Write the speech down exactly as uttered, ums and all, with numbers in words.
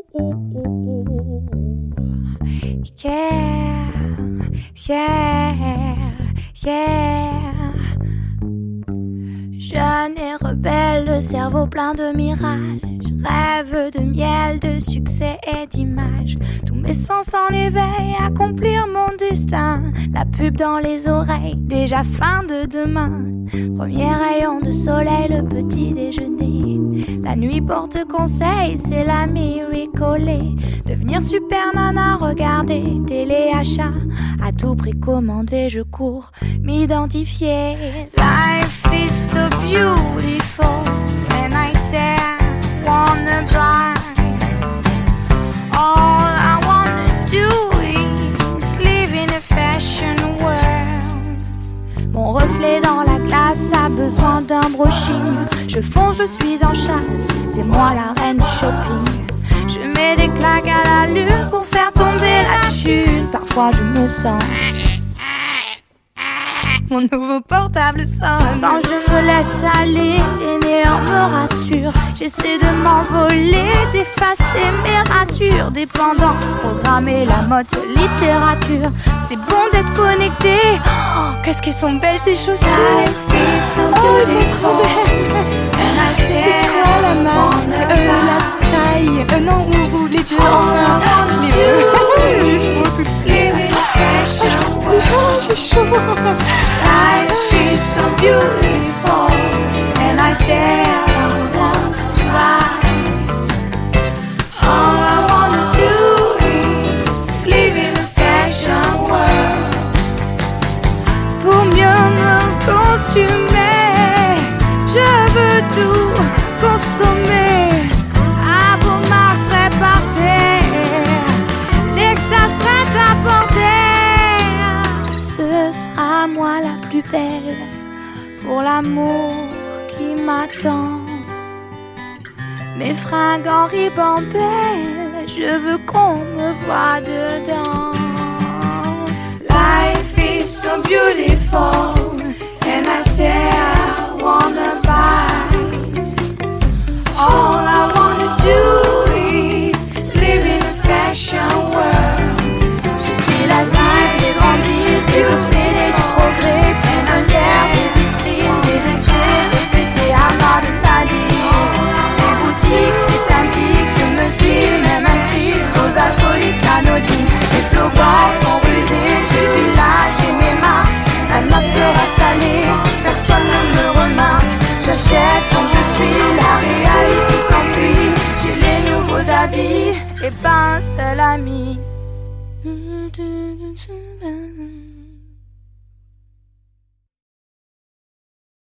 Yeah, yeah, yeah. Jeune et rebelle, le cerveau plein de mirages. Rêve de miel, de succès et d'images. Tous mes sens en éveil, accomplir mon destin. La pub dans les oreilles, déjà fin de demain. Premier rayon de soleil, le petit déjeuner. La nuit porte conseil, c'est l'ami ricolé. Devenir super nana, regarder téléachat. À tout prix commandé, je cours m'identifier. Life is so beautiful, and I say I wanna buy. All I wanna do is live in a fashion world. Mon reflet dans la glace a besoin d'un brushing. Je fonce, je suis en chasse, c'est moi la reine du shopping. Je mets des claques à la lune pour faire tomber la chute. Parfois je me sens mon nouveau portable sonne. Quand je me laisse aller, les néants me rassurent. J'essaie de m'envoler, d'effacer mes ratures. Dépendant, programmer la mode sur littérature. C'est bon d'être connecté. Oh, qu'est-ce qu'elles sont belles ces chaussures. Oh, c'est trop belle. C'est quoi la marque, euh, la taille, euh, non, ou, ou les deux, enfin, je les veux. J'ai chaud tout de suite. Oh, j'ai chaud. Life is so beautiful, and I say I want to buy. All I wanna do is live in a fashion world. Pour mieux me consumer, je veux tout consommer. À vos marques prêts par terre, l'extase prête à porter. Ce sera moi la plus belle pour l'amour qui m'attend. Mes fringues en ribambelle, je veux qu'on me voie dedans. Life is so beautiful, and I say I wanna buy. All I wanna do is live in a fashion world. Je suis la cible des grandes villes, des obsédés du progrès, prisonnière des vitrines, des excès répétés à ma de panique. Les boutiques s'y indiquent, je me suis même inscrite aux alcooliques anodines. Les slogans sont rusés, je suis là, j'ai mes marques. La note sera salée, personne ne me remarque. J'achète donc je suis, la réalité s'enfuit. J'ai les nouveaux habits et pas un seul ami.